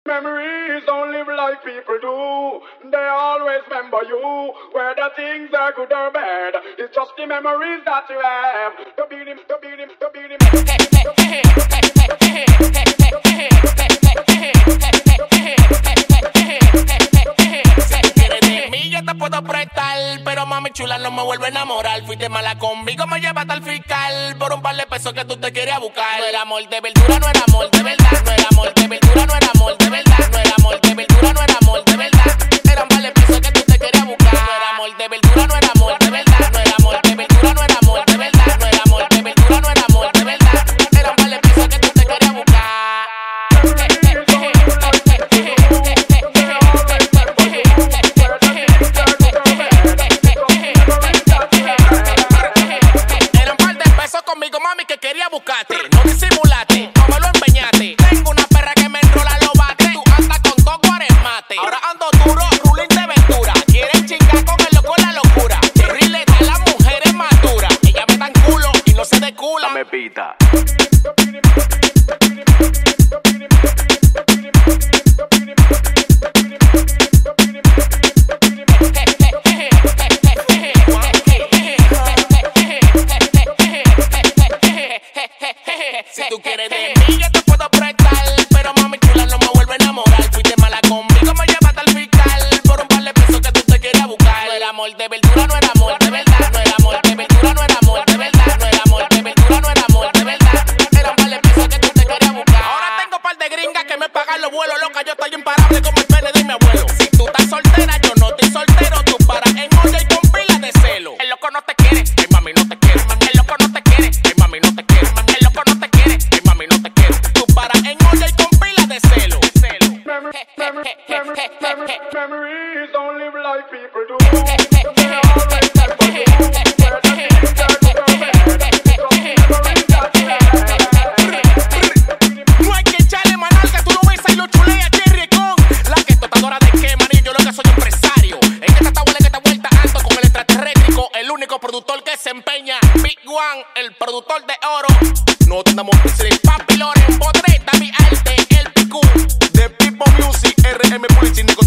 Memories don't live like people do. They always remember you, whether things are good or bad. It's just the memories that you have. To beat him, to beat him, to beat him. Si quieres de mí yo te puedo prestar, pero mami chula no me vuelve a enamorar. Fuiste mala conmigo, me llevaste al fiscal por un par de pesos que tú te querías buscar. No era amor de verdura, no era amor de verdad. No era amor de verdura, no era amor de verdad. No era amor de verdura, no era amor de verdad. Era un par de pesos que tú te querías buscar. No era amor de verdura, no era amor de verdad. No era amor de verdura, no era amor de verdad. No era amor de verdura, no era amor de verdad. Era un par de pesos que tú te querías buscar. Conmigo, mami, que quería buscarte. No disimulaste, no me lo empeñaste. Tengo una perra que me enrola los bates. Tú andas con dos guaremate. Ahora ando duro, ruling de ventura. Quieren chingar con el loco la locura. Jerry le da a las mujeres maduras. Ellas me dan culo y no se desculan. Dame pita. Si tú quieres de mí, yo te puedo prestar, pero mami chula no me vuelve a enamorar. Fuiste mala conmigo, me llevaste al fiscal por un par de pesos que tú te querías buscar. No era amor de verdura, no era amor de verdad. No era amor de verdura, no era amor de verdad. No era amor de verdura, no era amor de verdad. Era un par de pesos que tú te querías buscar. Ahora tengo par de gringas que me pagan los vuelos, loca. Yo estoy imparable como el pene de mi abuelo. Si tú estás soltera, yo no estoy soltero. Tú paras en olla y con pila de celo. El loco no te quiere, ay mami no te quiere. El loco no te quiere, ay mami no te quiere. El loco no te quiere, ay mami no te quiere. Tú paras en olla y con pila de celo. Memories don't live like people do. They always remember you, whether things are good or bad. It's just the memories that you have. No hay que echarle manalca, tú no ves ahí lo chulea Cherry con la que tostadora de qué, maní, yo lo que soy empresario. En esta vuelta alto con el extraterrétrico, el único productor que se empeña. Big One, el productor de oro. No tenemos que ser papi Loren, Podreta, mi arte, el PQ de People Music, RM Publishing.